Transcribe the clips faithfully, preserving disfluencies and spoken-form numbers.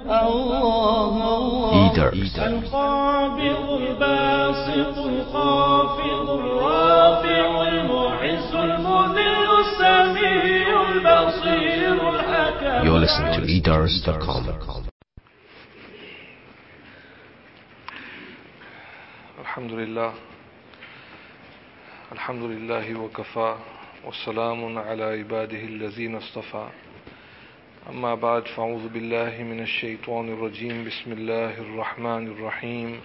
Eaters. القابض الباسط الخافض الرافع المعز المذل السميع البصير الحكم. You're listening to eaters dot com. Alhamdulillah. Alhamdulillahi wa kafa. والسلام على عباده الذين اصطفى أما بعد فأعوذ بالله من الشيطان الرجيم بسم الله الرحمن الرحيم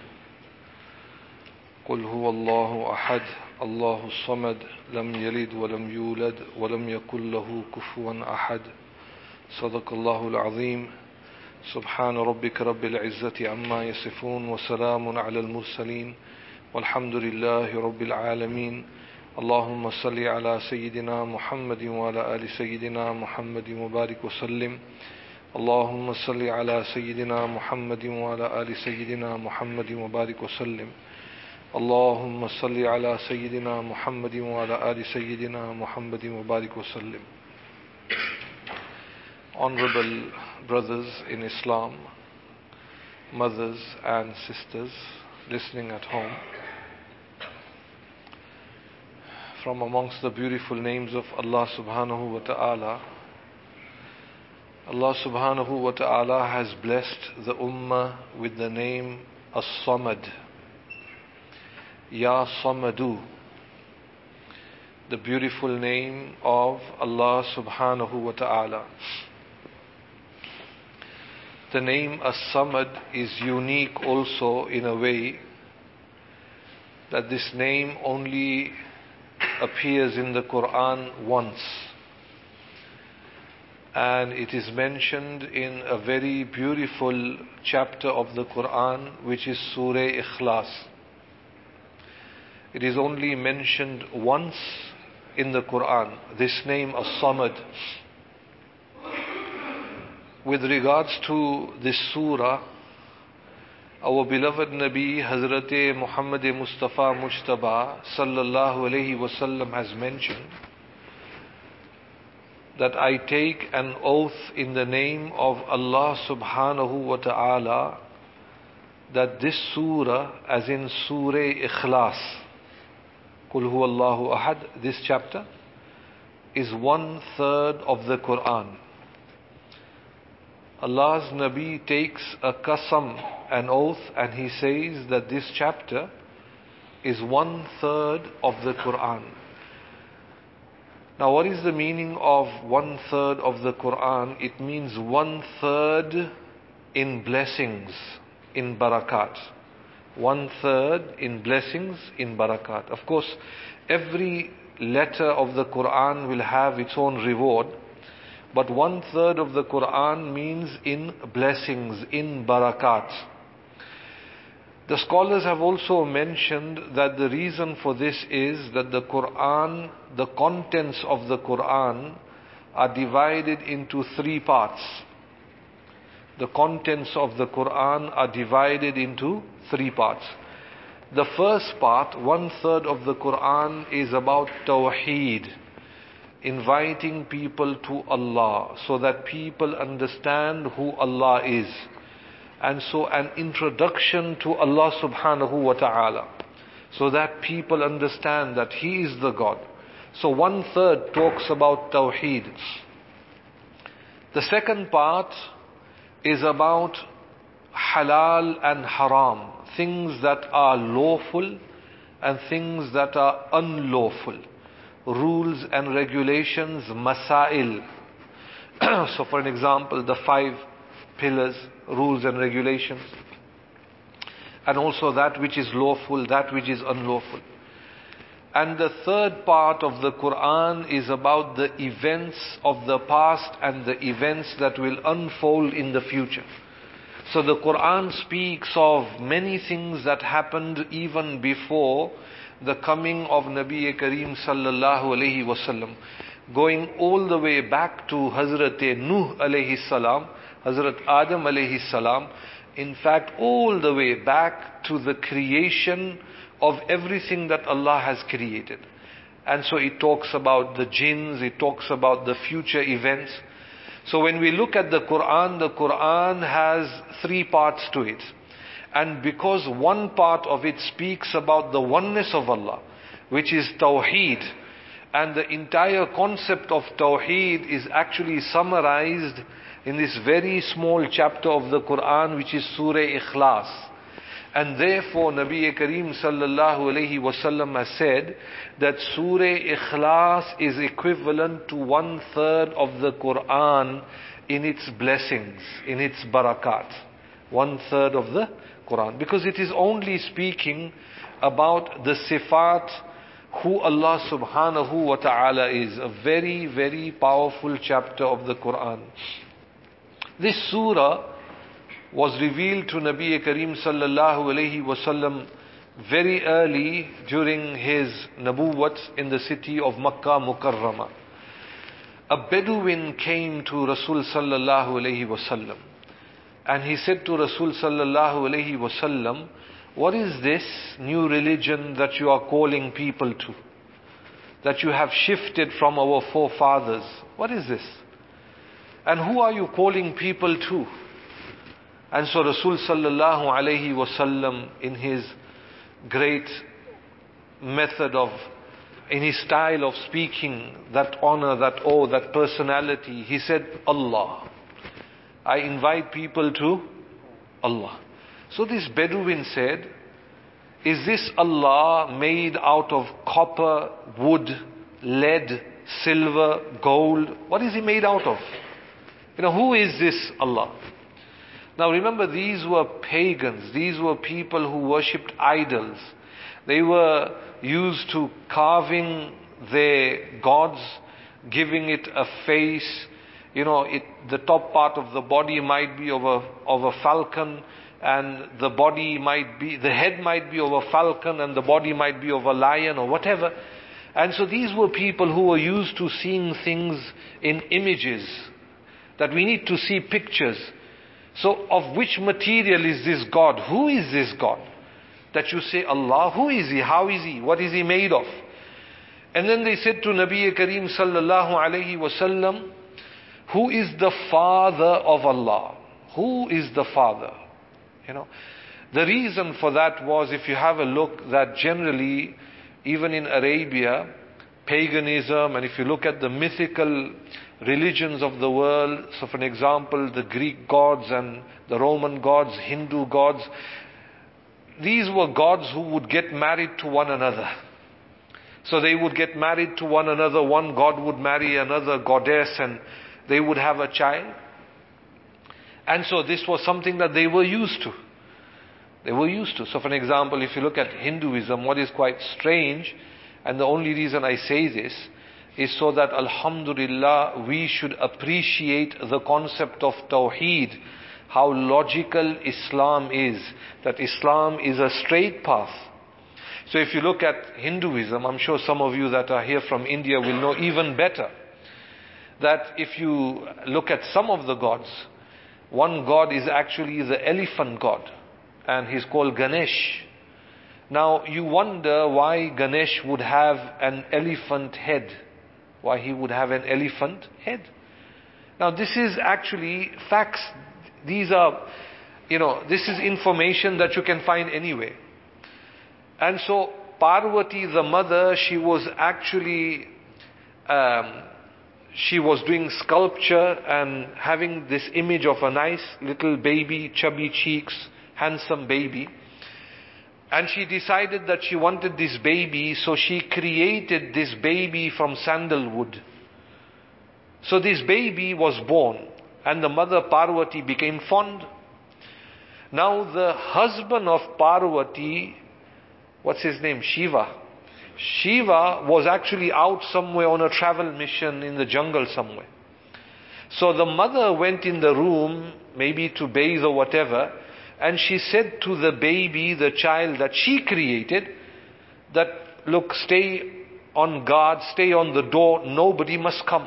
قل هو الله أحد الله الصمد لم يلد ولم يولد ولم يكن له كفوا أحد صدق الله العظيم سبحان ربك رب العزة عما يصفون وسلام على المرسلين والحمد لله رب العالمين اللهم صل على سيدنا محمد وعلى آل سيدنا محمد مبارك وسلم اللهم صل على سيدنا محمد وعلى آل سيدنا محمد مبارك وسلم اللهم صل على سيدنا محمد وعلى آل سيدنا محمد مبارك وسلم. Honorable brothers in Islam, mothers and sisters listening at home, from amongst the beautiful names of Allah subhanahu wa ta'ala, Allah subhanahu wa ta'ala has blessed the ummah with the name As-Samad, Ya Samadu, the beautiful name of Allah subhanahu wa ta'ala. The name As-Samad is unique also in a way that this name only appears in the Quran once, and it is mentioned in a very beautiful chapter of the Quran, which is Surah Ikhlas. It is only mentioned once in the Quran, this name As-Samad. With regards to this surah, our beloved Nabi Hazrat Muhammad Mustafa Mujtaba sallallahu alayhi wasallam has mentioned that I take an oath in the name of Allah subhanahu wa ta'ala that this surah, as in Surah Ikhlas, Qul huwa Allahu ahad, this chapter is one third of the Quran. Allah's Nabi takes a qasam, an oath, and he says that this chapter is one third of the Quran. Now, what is the meaning of one third of the Quran? It means one third in blessings, in barakat. One third in blessings, in barakat. Of course, every letter of the Quran will have its own reward. But one third of the Quran means in blessings, in barakat. The scholars have also mentioned that the reason for this is that the Quran, the contents of the Quran are divided into three parts. The contents of the Quran are divided into three parts. The first part, one third of the Quran, is about Tawheed, inviting people to Allah so that people understand who Allah is. And so an introduction to Allah subhanahu wa ta'ala so that people understand that He is the God. So one third talks about Tawheed. The second part is about halal and haram, things that are lawful and things that are unlawful, rules and regulations, masail. So for an example, the five pillars, rules and regulations, and also that which is lawful, that which is unlawful. And the third part of the Quran is about the events of the past and the events that will unfold in the future. So the Quran speaks of many things that happened even before the coming of Nabi Kareem sallallahu alayhi wasallam, going all the way back to Hazrat Nuh alayhi salam, Hazrat Adam alayhi salam, in fact all the way back to the creation of everything that Allah has created. And so it talks about the jinns, it talks about the future events. So when we look at the Quran, the Quran has three parts to it. And because one part of it speaks about the oneness of Allah, which is Tawheed, and the entire concept of Tawheed is actually summarized in this very small chapter of the Quran, which is Surah Ikhlas. And therefore Nabi Kareem sallallahu alayhi wasallam has said that Surah Ikhlas is equivalent to one third of the Quran in its blessings, in its barakat. One third of the Quran. Because it is only speaking about the sifat, who Allah subhanahu wa ta'ala is. A very, very powerful chapter of the Quran. This surah was revealed to Nabi Kareem sallallahu alayhi wasallam very early during his nabuwwat in the city of Makkah Mukarramah. A Bedouin came to Rasul sallallahu alayhi wasallam, and he said to Rasul sallallahu alayhi wasallam, what is this new religion that you are calling people to? That you have shifted from our forefathers. What is this? And who are you calling people to? And so Rasul sallallahu alayhi wasallam, in his great method of, in his style of speaking, that honor, that awe, that personality, he said, Allah. I invite people to Allah. So this Bedouin said, is this Allah made out of copper, wood, lead, silver, gold? What is He made out of? You know, who is this Allah? Now remember, these were pagans. These were people who worshipped idols. They were used to carving their gods, giving it a face. You know, it, the top part of the body might be of a, of a falcon, and the body might be, the head might be of a falcon, and the body might be of a lion or whatever. And so these were people who were used to seeing things in images, that we need to see pictures. So of which material is this God? Who is this God? That you say, Allah, who is He? How is He? What is He made of? And then they said to Nabi Kareem sallallahu alayhi wasallam, who is the father of Allah? Who is the father? You know, the reason for that was, if you have a look, that generally, even in Arabia, paganism, and if you look at the mythical religions of the world, so for an example, the Greek gods and the Roman gods, Hindu gods, these were gods who would get married to one another. So they would get married to one another, one god would marry another goddess, and they would have a child. And so this was something that they were used to. They were used to. So for an example, if you look at Hinduism, what is quite strange, and the only reason I say this, is so that alhamdulillah we should appreciate the concept of Tawheed, how logical Islam is, that Islam is a straight path. So if you look at Hinduism, I'm sure some of you that are here from India will know even better, that if you look at some of the gods, one god is actually the elephant god, and he's called Ganesh. Now you wonder why Ganesh would have an elephant head, why he would have an elephant head. Now this is actually facts. These are, you know, this is information that you can find anywhere. And so Parvati, the mother, she was actually um, she was doing sculpture and having this image of a nice little baby, chubby cheeks, handsome baby. And she decided that she wanted this baby, so she created this baby from sandalwood. So this baby was born, and the mother Parvati became fond. Now the husband of Parvati, what's his name? Shiva. Shiva was actually out somewhere on a travel mission in the jungle somewhere. So the mother went in the room, maybe to bathe or whatever, and she said to the baby, the child that she created, that look, stay on guard, stay on the door, nobody must come.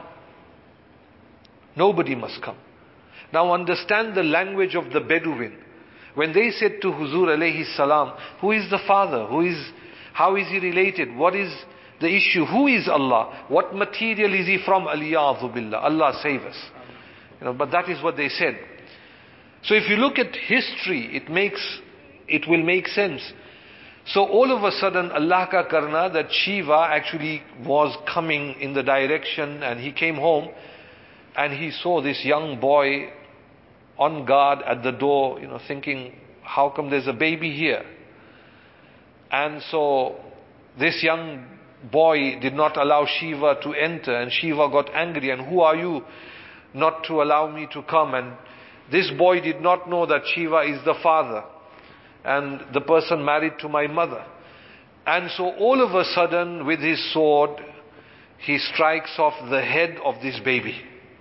Nobody must come. Now understand the language of the Bedouin. When they said to Huzur alayhi salam, who is the father? Who is, how is he related? What is the issue? Who is Allah? What material is he from? Aliyadhu billah. Allah save us. You know, but that is what they said. So if you look at history, it makes, it will make sense. So all of a sudden, Allah ka karna, that Shiva actually was coming in the direction, and he came home and he saw this young boy on guard at the door, you know, thinking, how come there's a baby here? And so this young boy did not allow Shiva to enter, and Shiva got angry, and who are you not to allow me to come? And this boy did not know that Shiva is the father and the person married to my mother. And so all of a sudden, with his sword, he strikes off the head of this baby.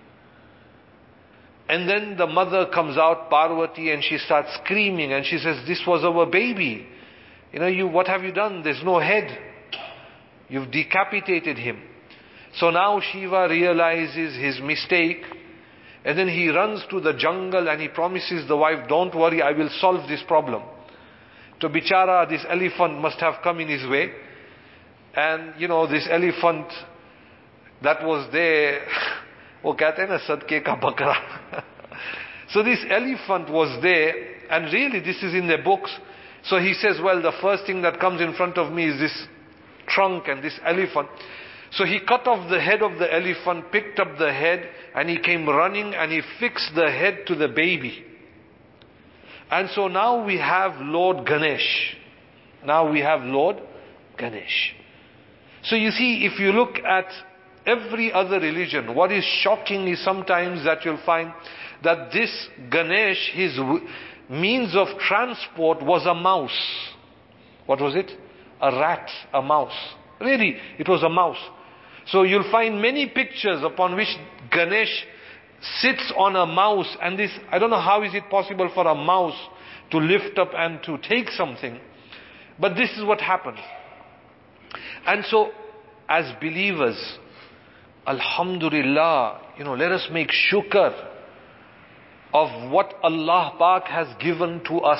And then the mother comes out, Parvati, and she starts screaming, and she says, this was our baby. You know, you, what have you done? There's no head. You've decapitated him. So now Shiva realizes his mistake, and then he runs to the jungle and he promises the wife, don't worry, I will solve this problem. So bichara, this elephant must have come in his way. And you know, this elephant that was there, wo kehte hain na sadke ka bakra. So this elephant was there, and really this is in the books. So he says, well, the first thing that comes in front of me is this trunk and this elephant. So he cut off the head of the elephant, picked up the head, and he came running and he fixed the head to the baby. And so now we have Lord Ganesh. Now we have Lord Ganesh. So you see, if you look at every other religion, what is shocking is sometimes that you'll find that this Ganesh, his means of transport was a mouse. What was it? A rat, a mouse. Really, it was a mouse. So you'll find many pictures upon which Ganesh sits on a mouse, and this, I don't know how is it possible for a mouse to lift up and to take something, but this is what happens. And so, as believers, Alhamdulillah, you know, let us make shukr of what Allah Pak has given to us.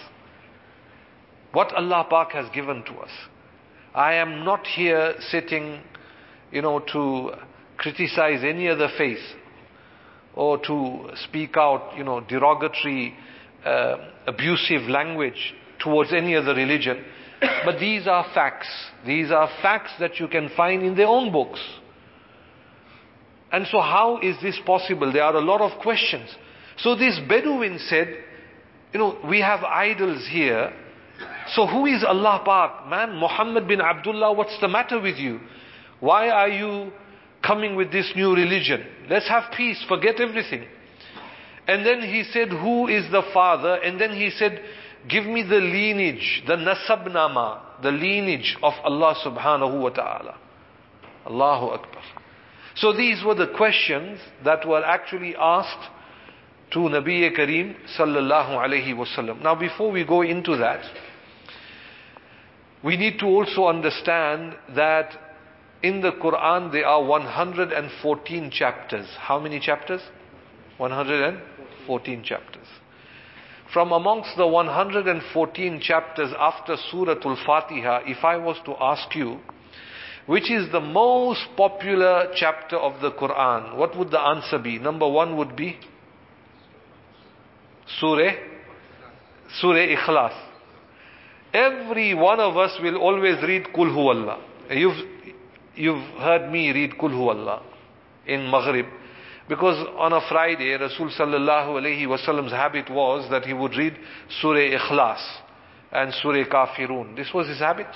What Allah Pak has given to us. I am not here sitting, you know, to criticize any other faith or to speak out, you know, derogatory, uh, abusive language towards any other religion. But these are facts. These are facts that you can find in their own books. And so how is this possible? There are a lot of questions. So this Bedouin said, you know, we have idols here. So who is Allah Pak? Man, Muhammad bin Abdullah, what's the matter with you? Why are you coming with this new religion? Let's have peace, forget everything. And then he said, who is the father? And then he said, give me the lineage, the nasab nama, the lineage of Allah subhanahu wa ta'ala. Allahu Akbar. So these were the questions that were actually asked to Nabi Kareem sallallahu alayhi wasallam. Now before we go into that, we need to also understand that in the Quran there are one hundred fourteen chapters. How many chapters? one hundred fourteen chapters. From amongst the one hundred fourteen chapters after Surah Al-Fatiha, if I was to ask you, which is the most popular chapter of the Quran, what would the answer be? Number one would be Surah, Surah Ikhlas. Every one of us will always read Qul Huwallah. You've, you've heard me read Qul Huwallah in Maghrib. Because on a Friday, Rasul sallallahu alayhi wasallam's habit was that he would read Surah Ikhlas and Surah Kafirun. This was his habit.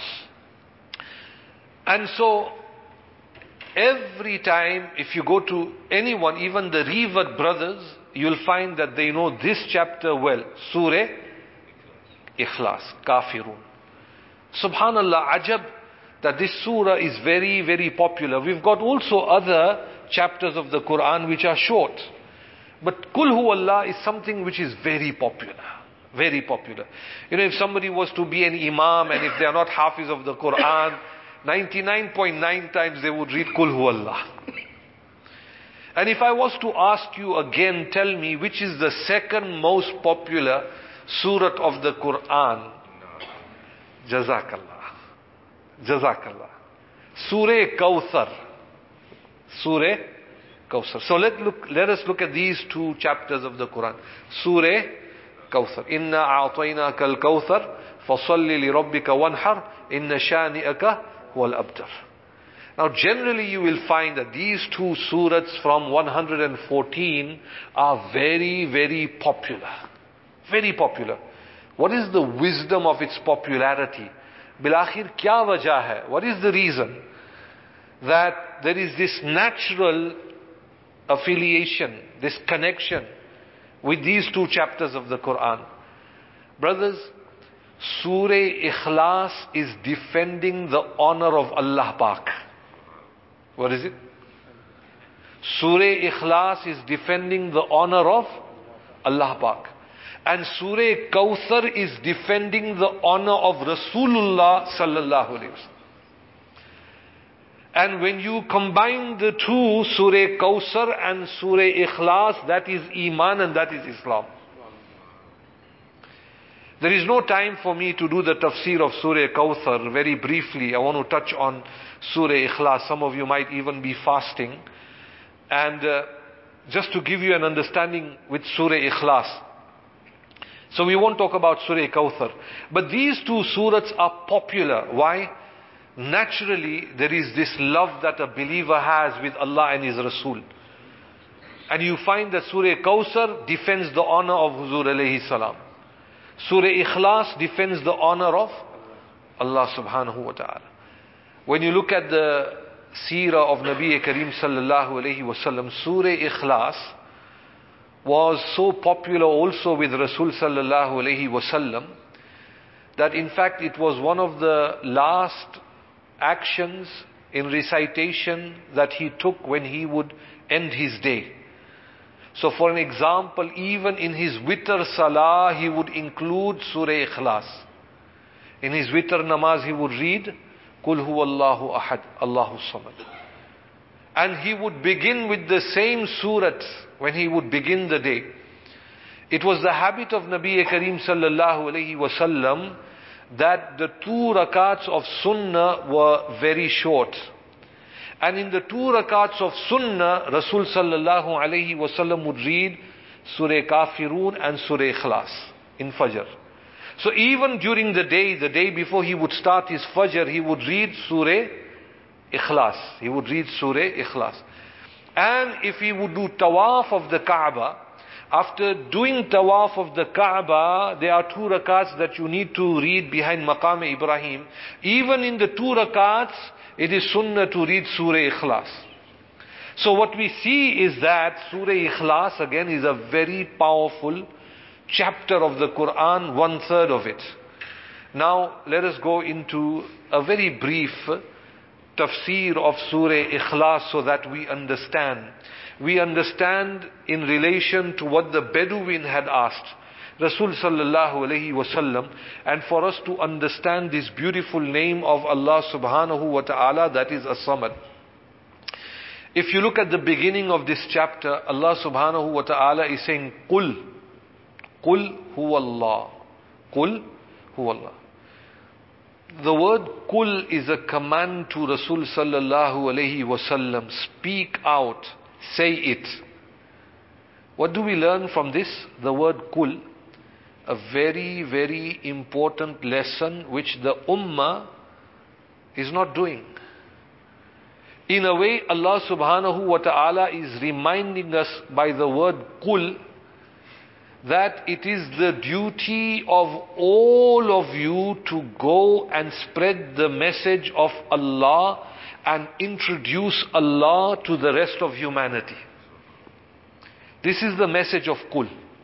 And so, every time, if you go to anyone, even the revered brothers, you'll find that they know this chapter well. Surah Ikhlas, Kafirun. Subhanallah, ajab, that this surah is very, very popular. We've got also other chapters of the Quran which are short. But Qul Huwallah is something which is very popular. Very popular. You know, if somebody was to be an imam and if they are not hafiz of the Quran, ninety-nine point nine times they would read Qul Huwallah. And if I was to ask you again, tell me which is the second most popular surah of the Quran. Jazakallah. Jazakallah. Surah Kawthar. Surah Kawthar. So let look. Let us look at these two chapters of the Quran. Surah Kawthar. Inna a'tainaka al-Kawthar fasalli li rabbika wanhar inna shani'aka huwal abtar. Now generally you will find that these two surahs from one hundred fourteen are very, very popular. Very popular. What is the wisdom of its popularity? Bilakhir kya wajah hai? What is the reason that there is this natural affiliation, this connection with these two chapters of the Quran? Brothers, Surah Ikhlas is defending the honor of Allah Pak. What is it? Surah Ikhlas is defending the honor of Allah Pak. And Surah Kawthar is defending the honor of Rasulullah sallallahu alaihi wasallam. And when you combine the two, Surah Kawthar and Surah Ikhlas, that is Iman and that is Islam. There is no time for me to do the tafsir of Surah Kawthar. Very briefly, I want to touch on Surah Ikhlas. Some of you might even be fasting. And uh, just to give you an understanding with Surah Ikhlas. So we won't talk about Surah Kawthar. But these two surahs are popular. Why? Naturally, there is this love that a believer has with Allah and His Rasul. And you find that Surah Kawthar defends the honor of Huzur alayhi salam. Surah Ikhlas defends the honor of Allah subhanahu wa ta'ala. When you look at the seerah of Nabi Kareem sallallahu alayhi wa sallam, Surah Ikhlas was so popular also with Rasul sallallahu alayhi wa sallam that in fact it was one of the last actions in recitation that he took when he would end his day. So for an example, even in his witr salah, he would include Surah Ikhlas. In his witr namaz, he would read, Qul huwallahu ahad, Allahu samad. And he would begin with the same surat when he would begin the day. It was the habit of Nabi Kareem sallallahu alayhi wa sallam that the two rakats of sunnah were very short. And in the two rakats of sunnah, Rasul sallallahu alayhi wa sallam would read Surah Kafirun and Surah Ikhlas in Fajr. So even during the day, the day before he would start his Fajr, he would read Surah Ikhlas. He would read Surah Ikhlas. And if he would do tawaf of the Kaaba, after doing tawaf of the Kaaba, there are two rakats that you need to read behind Maqam Ibrahim. Even in the two rakats, it is sunnah to read Surah Ikhlas. So what we see is that Surah Ikhlas again is a very powerful chapter of the Quran, one third of it. Now let us go into a very brief tafsir of Surah Ikhlas so that we understand. We understand in relation to what the Bedouin had asked Rasul sallallahu alayhi wa sallam, and for us to understand this beautiful name of Allah subhanahu wa ta'ala, that is As-Samad. If you look at the beginning of this chapter, Allah subhanahu wa ta'ala is saying, Qul, Qul huwallah, Qul huwallah. The word Qul is a command to Rasul sallallahu alayhi wa sallam. Speak out, say it. What do we learn from this? The word Qul. A very, very important lesson which the Ummah is not doing. In a way, Allah subhanahu wa ta'ala is reminding us by the word Qul that it is the duty of all of you to go and spread the message of Allah and introduce Allah to the rest of humanity. This is the message of Qul.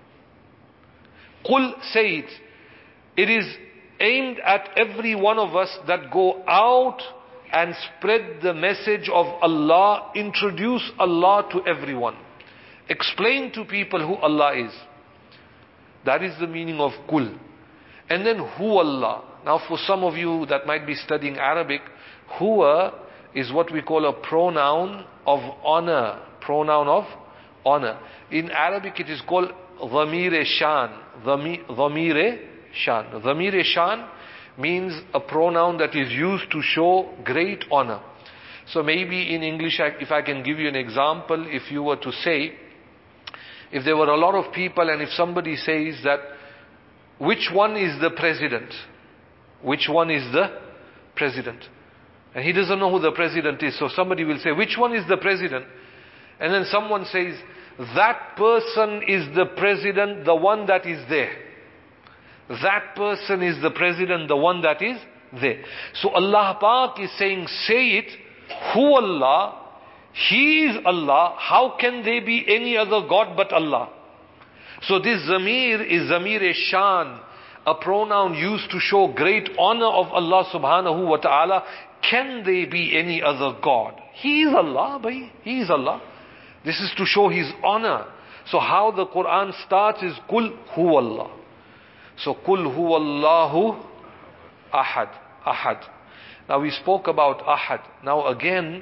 Qul, say it. It is aimed at every one of us that go out and spread the message of Allah, introduce Allah to everyone. Explain to people who Allah is. That is the meaning of Qul. And then Hu Allah. Now for some of you that might be studying Arabic, Huwa is what we call a pronoun of honor. Pronoun of honor. In Arabic it is called Dhamir Shan. Dhamir Shan. Dhamir Shan means a pronoun that is used to show great honor. So maybe in English, if I can give you an example, if you were to say, if there were a lot of people and if somebody says that, which one is the president? Which one is the president? And he doesn't know who the president is. So somebody will say, which one is the president? And then someone says, that person is the president, the one that is there. That person is the president, the one that is there. So Allah Pak is saying, say it, who Allah? He is Allah. How can there be any other God but Allah? So this Zamir is Zamir-e-Shan, a pronoun used to show great honor of Allah subhanahu wa ta'ala. Can there be any other God? He is Allah, bhai. He is Allah. This is to show His honor. So how the Quran starts is Kul Huwallah. So Kul Huwallahu Ahad. Ahad. Now we spoke about Ahad. Now again,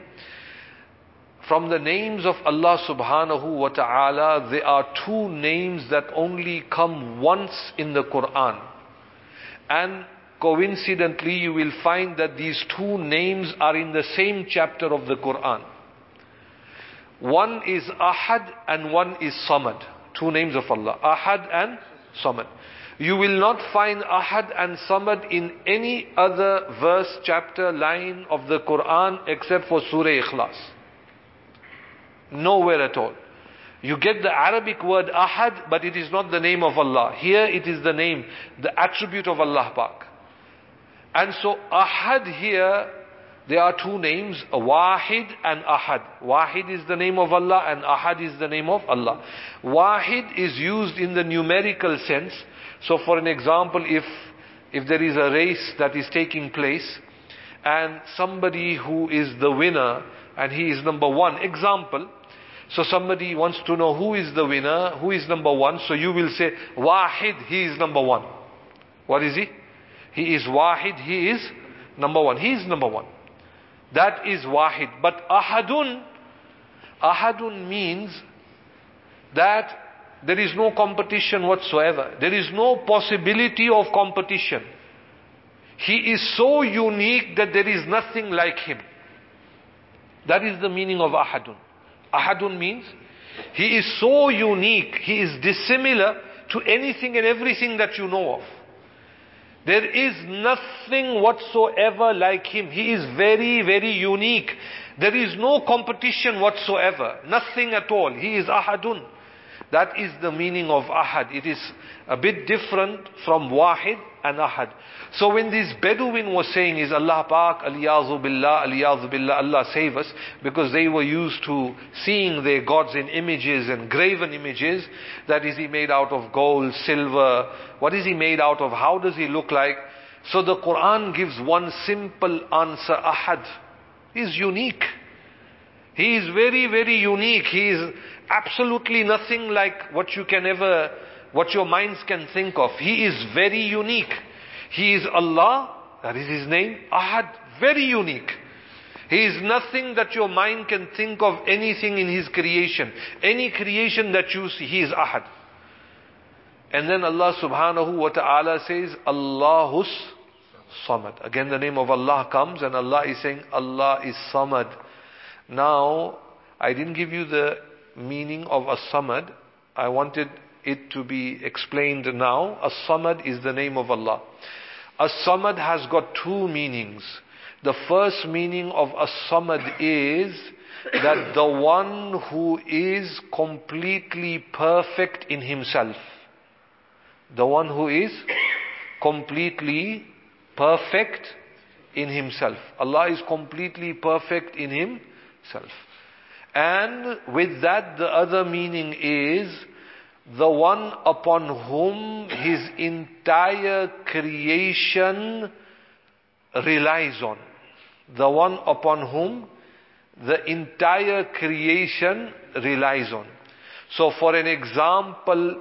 from the names of Allah subhanahu wa ta'ala, there are two names that only come once in the Quran. And coincidentally, you will find that these two names are in the same chapter of the Quran. One is Ahad and one is Samad. Two names of Allah. Ahad and Samad. You will not find Ahad and Samad in any other verse, chapter, line of the Quran except for Surah Ikhlas. Nowhere at all. You get the Arabic word Ahad, but it is not the name of Allah. Here it is the name, the attribute of Allah Pak. And so Ahad here, there are two names, Wahid and Ahad. Wahid is the name of Allah and Ahad is the name of Allah. Wahid is used in the numerical sense. So for an example, if, if there is a race that is taking place and somebody who is the winner and he is number one, example, so somebody wants to know who is the winner, who is number one, so you will say, Wahid, he is number one. What is he? He is Wahid, he is number one. He is number one. That is Wahid. But Ahadun, Ahadun means that there is no competition whatsoever. There is no possibility of competition. He is so unique that there is nothing like him. That is the meaning of Ahadun. Ahadun means he is so unique, he is dissimilar to anything and everything that you know of. There is nothing whatsoever like him. He is very, very unique. There is no competition whatsoever. Nothing at all. He is Ahadun. That is the meaning of Ahad. It is a bit different from Wahid and Ahad. So when this Bedouin was saying, is Allah Pak, Aliyazu Billah, Aliyazu Billah, Allah save us, because they were used to seeing their gods in images and graven images, that is he made out of gold, silver, what is he made out of, how does he look like? So the Quran gives one simple answer, Ahad. He is unique. He is very, very unique. He is absolutely nothing like what you can ever, what your minds can think of. He is very unique. He is Allah, that is His name, Ahad, very unique. He is nothing that your mind can think of anything in His creation. Any creation that you see, He is Ahad. And then Allah subhanahu wa ta'ala says, Allahus Samad. Again the name of Allah comes and Allah is saying, Allah is Samad. Now, I didn't give you the meaning of As-Samad. I wanted it to be explained now. As-Samad is the name of Allah. As-Samad has got two meanings. The first meaning of As-Samad is that the one who is completely perfect in himself. The one who is completely perfect in himself. Allah is completely perfect in himself. And with that, the other meaning is the one upon whom His entire creation relies on. The one upon whom the entire creation relies on. So for an example,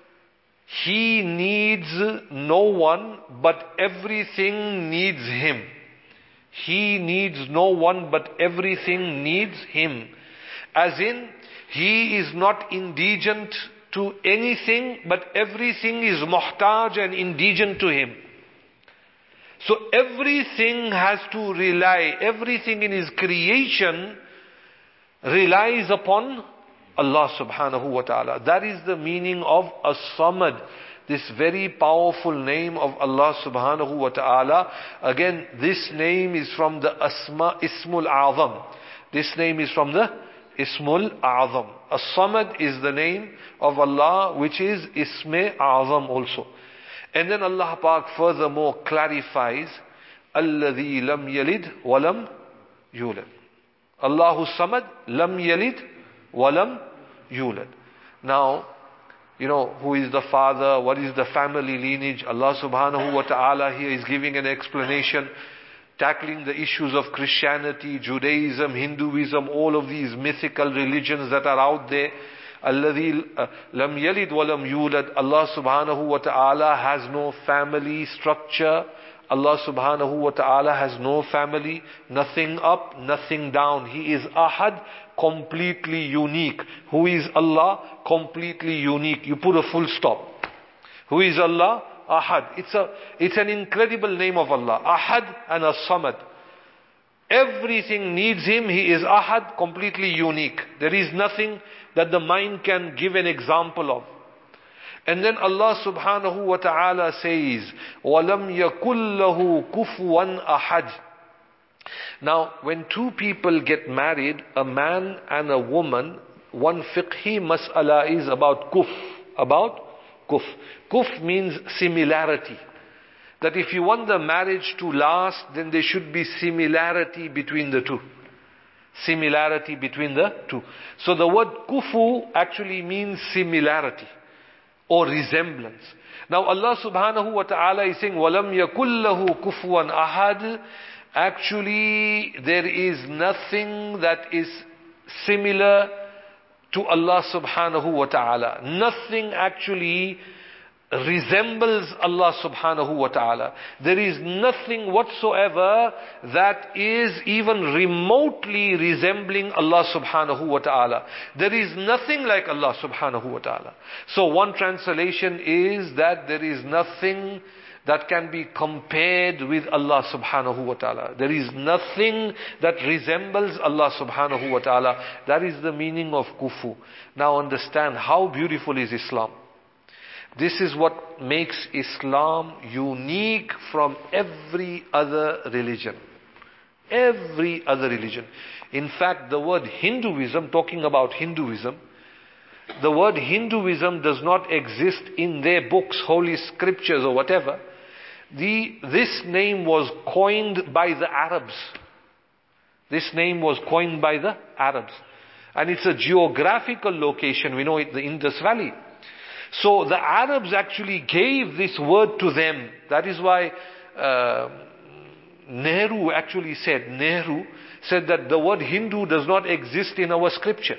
He needs no one, but everything needs Him. He needs no one, but everything needs Him. As in, He is not indigent to anything, but everything is muhtaj and indigent to Him. So everything has to rely, everything in His creation relies upon Allah subhanahu wa ta'ala. That is the meaning of As-Samad, this very powerful name of Allah subhanahu wa ta'ala. Again, this name is from the Asma, Ismul A'zam. This name is from the Ismul A'zam. As-Samad is the name of Allah, which is Isme A'zam also. And then Allah Pak furthermore clarifies, Alladhi lam yalid walam yulad. Allahu Samad, lam yalid walam yulad. Now, you know, who is the father, what is the family lineage? Allah subhanahu wa ta'ala here is giving an explanation, tackling the issues of Christianity, Judaism, Hinduism, all of these mythical religions that are out there. Alladhi lam yalid walam yulad. Allah subhanahu wa ta'ala has no family structure. Allah subhanahu wa ta'ala has no family, nothing up, nothing down. He is Ahad, completely unique. Who is Allah? Completely unique. You put a full stop. Who is Allah? Ahad. It's a, it's an incredible name of Allah. Ahad and As-Samad. Everything needs Him. He is Ahad, completely unique. There is nothing that the mind can give an example of. And then Allah subhanahu wa ta'ala says, وَلَمْ يَكُلْ لَهُ كُفُوًا أَحَدٍ. Now, when two people get married, a man and a woman, one fiqhi mas'ala is about kuf. About kuf. Kuf means similarity. That if you want the marriage to last, then there should be similarity between the two. Similarity between the two. So the word kufu actually means similarity or resemblance. Now Allah subhanahu wa ta'ala is saying, وَلَمْ يَكُلْ لَهُ كُفُوًا أَحَدٍ. Actually, there is nothing that is similar to Allah subhanahu wa ta'ala. Nothing actually resembles Allah subhanahu wa ta'ala. There is nothing whatsoever that is even remotely resembling Allah subhanahu wa ta'ala. There is nothing like Allah subhanahu wa ta'ala. So one translation is that there is nothing that can be compared with Allah subhanahu wa ta'ala. There is nothing that resembles Allah subhanahu wa ta'ala. That is the meaning of kufu. Now understand how beautiful is Islam. This is what makes Islam unique from every other religion. Every other religion. In fact, the word Hinduism, talking about Hinduism, the word Hinduism does not exist in their books, holy scriptures or whatever. The, this name was coined by the Arabs. This name was coined by the Arabs. And it's a geographical location. We know it, the Indus Valley. So the Arabs actually gave this word to them. That is why uh, Nehru actually said, Nehru said that the word Hindu does not exist in our scripture.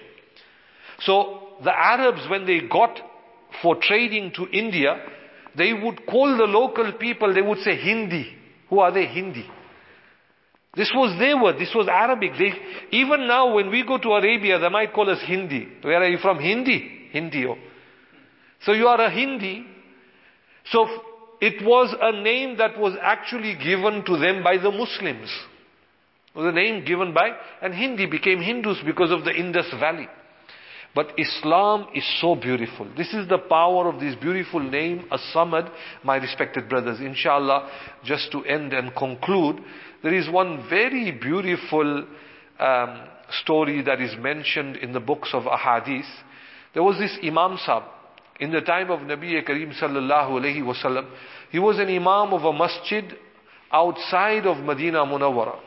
So the Arabs, when they got for trading to India, they would call the local people, they would say Hindi. Who are they? Hindi. This was their word. This was Arabic. They, even now when we go to Arabia, they might call us Hindi. Where are you from? Hindi. Hindi. Oh. So you are a Hindi. So it was a name that was actually given to them by the Muslims. It was a name given by, and Hindi became Hindus because of the Indus Valley. But Islam is so beautiful. This is the power of this beautiful name, As-Samad, my respected brothers. Inshallah, just to end and conclude, there is one very beautiful um, story that is mentioned in the books of Ahadith. There was this Imam Sahib. In the time of Nabi Kareem sallallahu alayhi wasallam, he was an imam of a masjid outside of Medina Munawwara.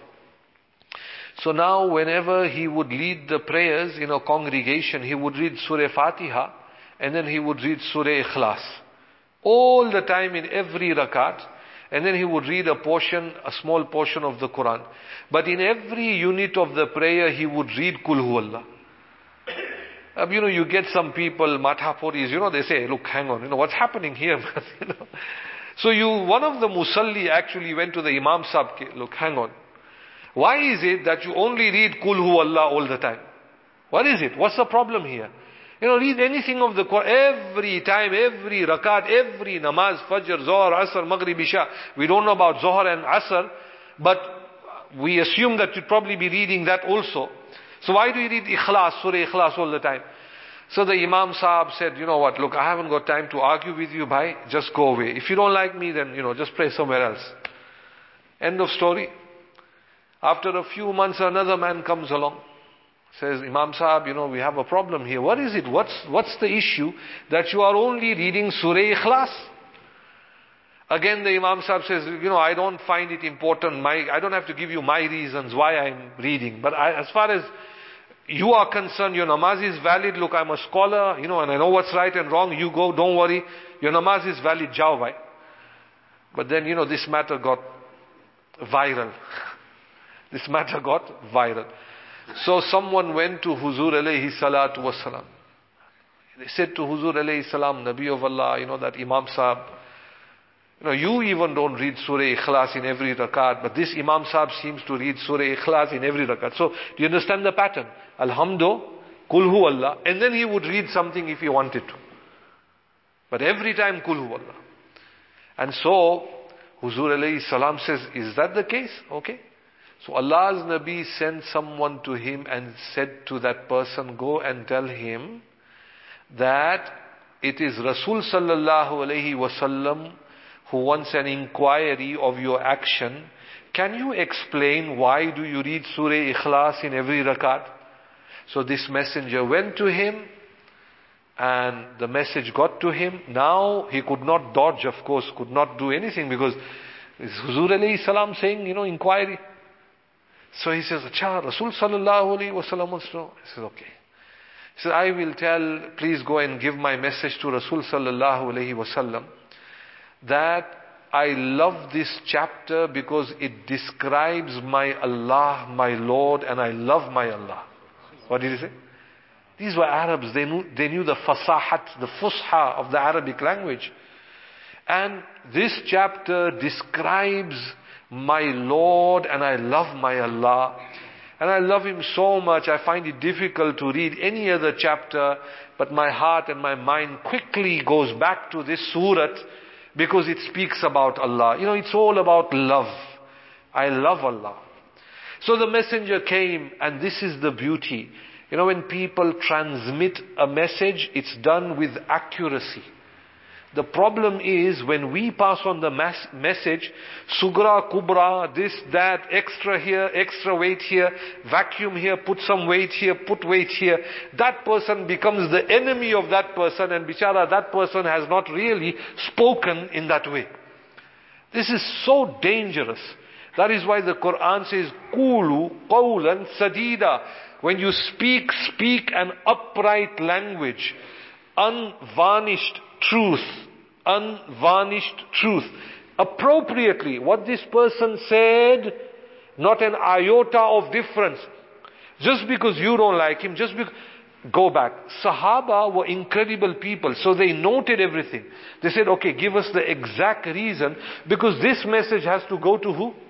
So now whenever he would lead the prayers in a congregation, he would read Surah Fatiha and then he would read Surah Ikhlas. All the time in every rakat. And then he would read a portion, a small portion of the Quran. But in every unit of the prayer, he would read Kul Huwallah. Um, you know, you get some people, Mathapuris, you know, they say, look, hang on, you know, what's happening here? you know? So you, one of the Musalli actually went to the Imam Sahib, look, hang on. Why is it that you only read Kul Huwallah all the time? What is it? What's the problem here? You know, read anything of the Quran, every time, every rakat, every namaz, Fajr, Zohar, Asr, Maghrib, Isha. We don't know about Zohar and Asr, but we assume that you'd probably be reading that also. So why do you read Ikhlas, Surah Ikhlas all the time? So the Imam Sahab said, you know what, look, I haven't got time to argue with you, bhai, just go away. If you don't like me, then, you know, just pray somewhere else. End of story. After a few months, another man comes along. Says, Imam Sahab, you know, we have a problem here. What is it? What's, what's the issue that you are only reading Surah Ikhlas? Again, the Imam Sahab says, you know, I don't find it important. My, I don't have to give you my reasons why I'm reading. But I, as far as you are concerned, your namaz is valid. Look, I'm a scholar, you know, and I know what's right and wrong. You go, don't worry. Your namaz is valid, jao bhai. But then, you know, this matter got viral. This matter got viral. So someone went to Huzur alayhi salatu wasalam. They said to Huzur alayhi salam, Nabi of Allah, you know, that Imam Sahab, you know, you even don't read Surah Ikhlas in every rakat, but this Imam Sahab seems to read Surah Ikhlas in every rakat. So, do you understand the pattern? Alhamdu, Kulhu Allah, and then he would read something if he wanted to. But every time Kulhu Allah. And so, Huzur alayhi salam says, is that the case? Okay. So Allah's Nabi sent someone to him and said to that person, go and tell him that it is Rasul sallallahu alayhi wasallam who wants an inquiry of your action. Can you explain why do you read Surah Ikhlas in every rakat? So this messenger went to him and the message got to him. Now he could not dodge, of course, could not do anything because is Huzur alayhi salam saying, you know, inquiry. So he says, Acha, Rasul sallallahu alayhi wa sallam wants to know. He says, okay. He says, I will tell, please go and give my message to Rasul sallallahu alayhi wa sallam that I love this chapter because it describes my Allah, my Lord, and I love my Allah. What did he say? These were Arabs. They knew, they knew the fasahat, the fusha of the Arabic language. And this chapter describes my Lord and I love my Allah. And I love Him so much, I find it difficult to read any other chapter, but my heart and my mind quickly goes back to this surat because it speaks about Allah. You know, it's all about love. I love Allah. So the messenger came, and this is the beauty. You know, when people transmit a message, it's done with accuracy. The problem is when we pass on the mass message, sugra, kubra, this, that, extra here, extra weight here, vacuum here, put some weight here, put weight here. That person becomes the enemy of that person, and bichara, that person has not really spoken in that way. This is so dangerous. That is why the Quran says, Qulu qawlan sadida. When you speak, speak an upright language, unvarnished truth, unvarnished truth. Appropriately, what this person said, not an iota of difference. Just because you don't like him, just because, go back. Sahaba were incredible people, so they noted everything. They said, okay, give us the exact reason, because this message has to go to who?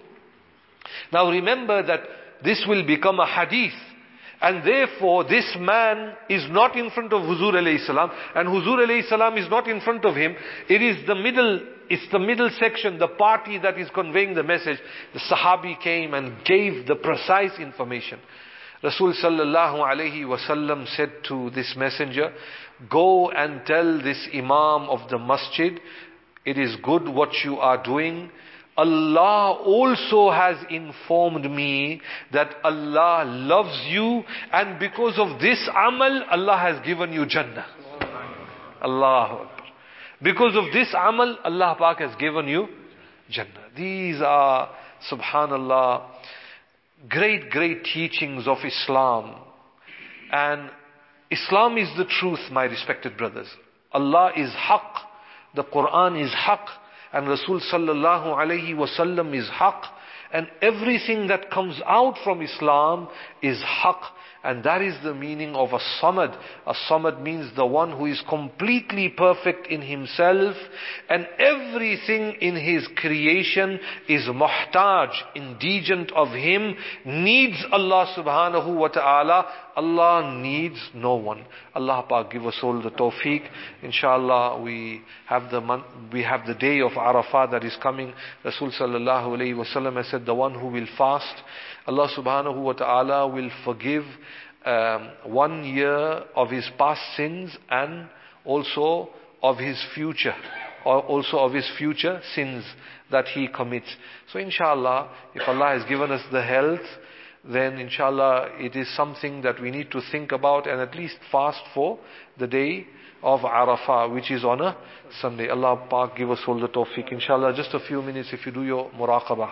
Now remember that this will become a hadith. And therefore, this man is not in front of Huzur alayhi salam, and Huzur alayhi salam is not in front of him. It is the middle, it's the middle section, the party that is conveying the message. The Sahabi came and gave the precise information. Rasul sallallahu alayhi wasallam said to this messenger, go and tell this Imam of the masjid, it is good what you are doing. Allah also has informed me that Allah loves you, and because of this amal, Allah has given you Jannah. Allahu Akbar. Because of this amal, Allah Pak has given you Jannah. These are, subhanallah, great, great teachings of Islam. And Islam is the truth, my respected brothers. Allah is haqq. The Quran is haqq. And Rasul sallallahu alayhi wasallam is haqq. And everything that comes out from Islam is haqq. And that is the meaning of a samad. A samad means the one who is completely perfect in himself, and everything in his creation is muhtaj, indigent of him, needs Allah subhanahu wa ta'ala. Allah needs no one. Allah Pak give us all the tawfiq. Inshallah, we have the month, we have the day of Arafah that is coming. Rasul sallallahu alayhi wa sallam has said, the one who will fast, Allah subhanahu wa ta'ala will forgive um, one year of his past sins, and also of his future, or also of his future sins that he commits. So inshallah, if Allah has given us the health, then inshallah it is something that we need to think about, and at least fast for the day of Arafah, which is on a Sunday. Allah Pak give us all the tawfiq. Inshallah, just a few minutes if you do your muraqabah.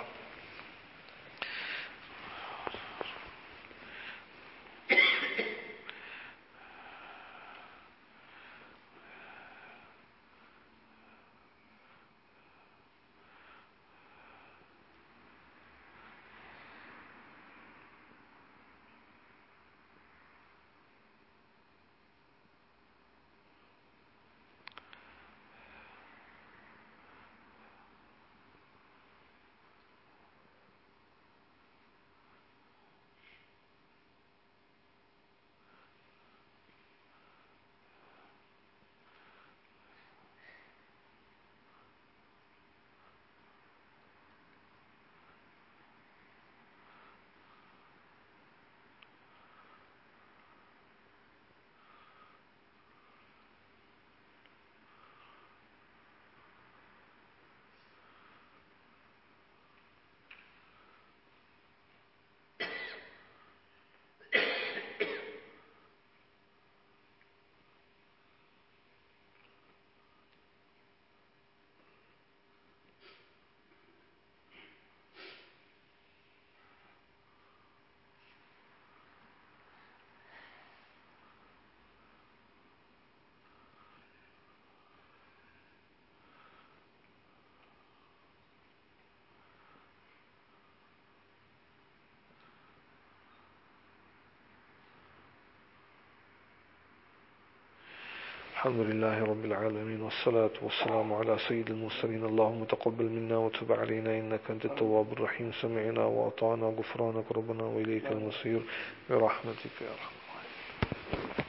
الحمد لله رب العالمين، والصلاة والسلام على سيد المرسلين. اللهم تقبل منا وتب علينا إنك أنت التواب الرحيم. سمعنا وأطعنا، غفرانك ربنا وإليك المصير برحمتك يا رحمن.